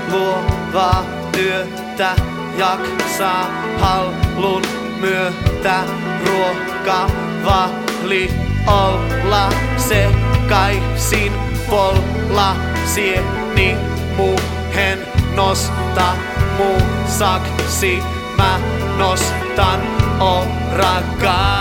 luovaa työtä jaksaa hallun myötä ruokavali olla sekaisin polla sieni muuhen nosta muusaksi mä nostan orakaan.